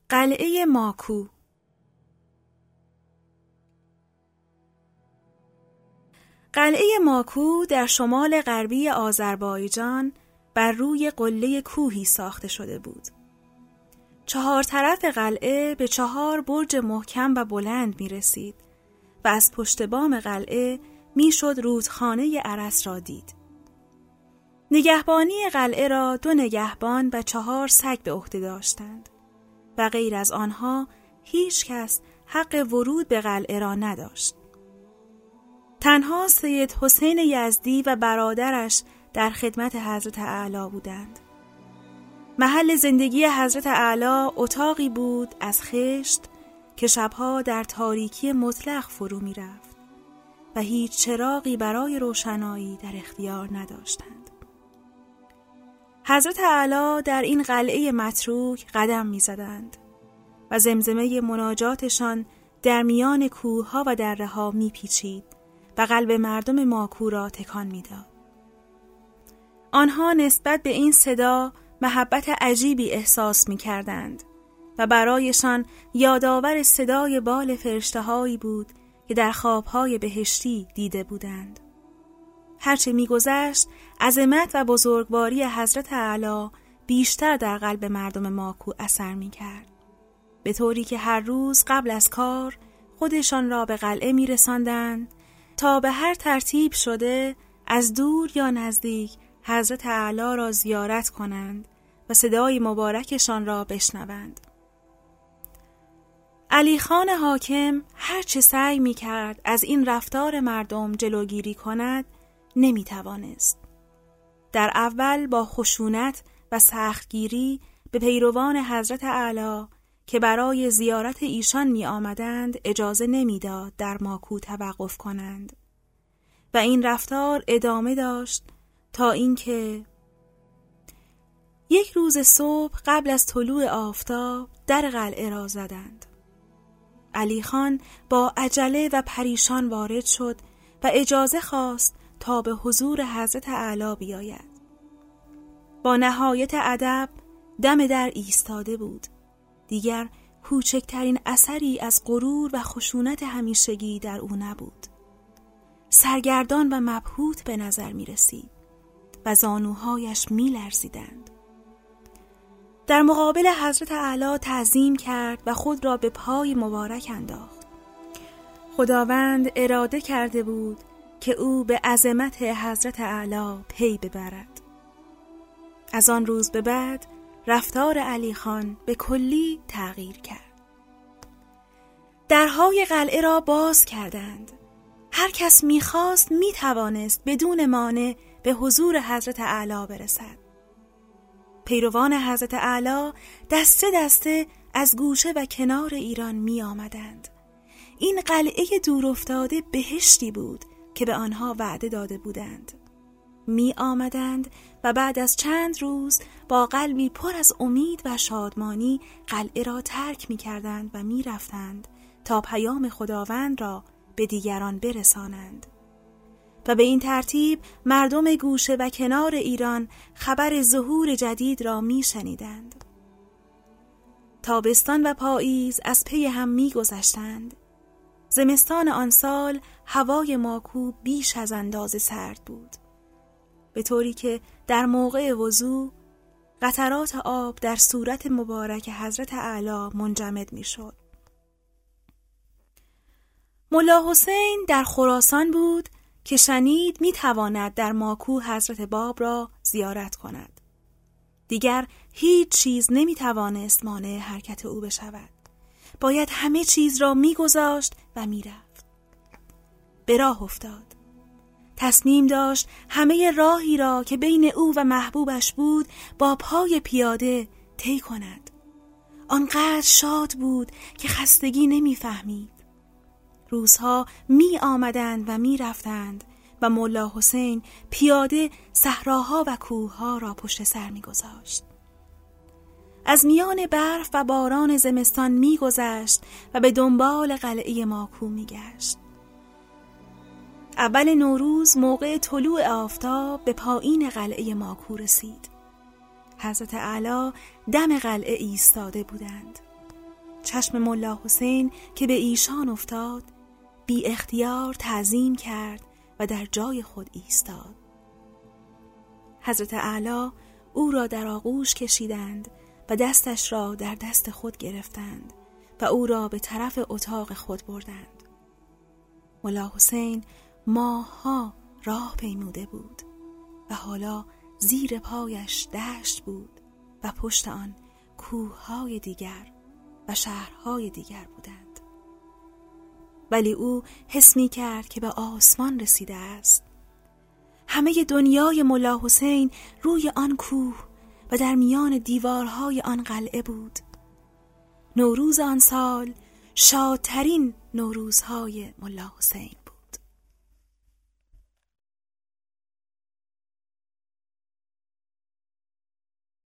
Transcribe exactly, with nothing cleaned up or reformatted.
قلعه ماکو. قلعه ماکو در شمال غربی آذربایجان بر روی قله کوهی ساخته شده بود. چهار طرف قلعه به چهار برج محکم و بلند می رسید و از پشت بام قلعه می شد رودخانه ارس را دید. نگهبانی قلعه را دو نگهبان و چهار سگ به عهده داشتند و غیر از آنها هیچ کس حق ورود به قلعه را نداشت. تنها سید حسین یزدی و برادرش در خدمت حضرت اعلی بودند. محل زندگی حضرت اعلی اتاقی بود از خشت که شبها در تاریکی مطلق فرو می رفت و هیچ چراغی برای روشنایی در اختیار نداشتند. حضرت اعلی در این قلعه متروک قدم می زدند و زمزمه مناجاتشان در میان کوهها و دره ها می پیچید و قلب مردم ماکو را تکان می داد. آنها نسبت به این صدا محبت عجیبی احساس می کردند و برایشان یادآور صدای بال فرشته‌هایی بود که در خوابهای بهشتی دیده بودند. هرچه می گذشت عظمت و بزرگواری حضرت اعلی بیشتر در قلب مردم ماکو اثر می کرد، به طوری که هر روز قبل از کار خودشان را به قلعه می رساندند تا به هر ترتیب شده از دور یا نزدیک حضرت اعلی را زیارت کنند و صدای مبارکشان را بشنوند. علی خان حاکم هر چه سعی می کرد از این رفتار مردم جلوگیری کند نمی توانست. در اول با خشونت و سختگیری به پیروان حضرت اعلی که برای زیارت ایشان می آمدند اجازه نمی داد در ماکو توقف کنند و این رفتار ادامه داشت تا اینکه یک روز صبح قبل از طلوع آفتاب در قلعه را زدند. علی خان با عجله و پریشان وارد شد و اجازه خواست تا به حضور حضرت اعلی بیاید. با نهایت ادب دم در ایستاده بود. دیگر کوچکترین اثری از غرور و خشونت همیشگی در او نبود. سرگردان و مبهوت به نظر می رسید و زانوهایش می لرزیدند. در مقابل حضرت اعلی تعظیم کرد و خود را به پای مبارک انداخت. خداوند اراده کرده بود که او به عظمت حضرت اعلی پی ببرد. از آن روز به بعد رفتار علی خان به کلی تغییر کرد. درهای قلعه را باز کردند. هر کس می‌خواست می‌توانست بدون مانع به حضور حضرت اعلی برسد. پیروان حضرت اعلی دسته دسته از گوشه و کنار ایران می آمدند. این قلعه دور افتاده بهشتی بود که به آنها وعده داده بودند. می آمدند و بعد از چند روز با قلبی پر از امید و شادمانی قلعه را ترک می کردند و می رفتند تا پیام خداوند را به دیگران برسانند. و به این ترتیب مردم گوشه و کنار ایران خبر ظهور جدید را می شنیدند. تابستان و پاییز از پی هم می گذشتند. زمستان آن سال هوای ماکو بیش از اندازه سرد بود، به طوری که در موقع وضو قطرات آب در صورت مبارک حضرت اعلی منجمد می شد. ملا حسین در خراسان بود که شنید می تواند در ماکو حضرت باب را زیارت کند. دیگر هیچ چیز نمی توانست مانع حرکت او بشود. باید همه چیز را می گذاشت و می رفت. به راه افتاد. تصمیم داشت همه راهی را که بین او و محبوبش بود با پای پیاده طی کند. آنقدر شاد بود که خستگی نمی فهمید. روزها می آمدند و می رفتند و ملا حسین پیاده صحراها و کوهها را پشت سر می گذاشت. از میان برف و باران زمستان می گذشت و به دنبال قلعه ماکو می گشت. اول نوروز موقع طلوع آفتاب به پایین قلعه ماکو رسید. حضرت اعلی دم قلعه ایستاده بودند. چشم ملا حسین که به ایشان افتاد، بی اختیار تعظیم کرد و در جای خود ایستاد. حضرت اعلی او را در آغوش کشیدند و دستش را در دست خود گرفتند و او را به طرف اتاق خود بردند. ملا حسین ماه‌ها راه پیموده بود و حالا زیر پایش دشت بود و پشت آن کوه‌های دیگر و شهرهای دیگر بودند. ولی او حس می کرد که به آسمان رسیده است. همه دنیای ملا حسین روی آن کوه و در میان دیوارهای آن قلعه بود. نوروز آن سال شادترین نوروزهای ملا حسین.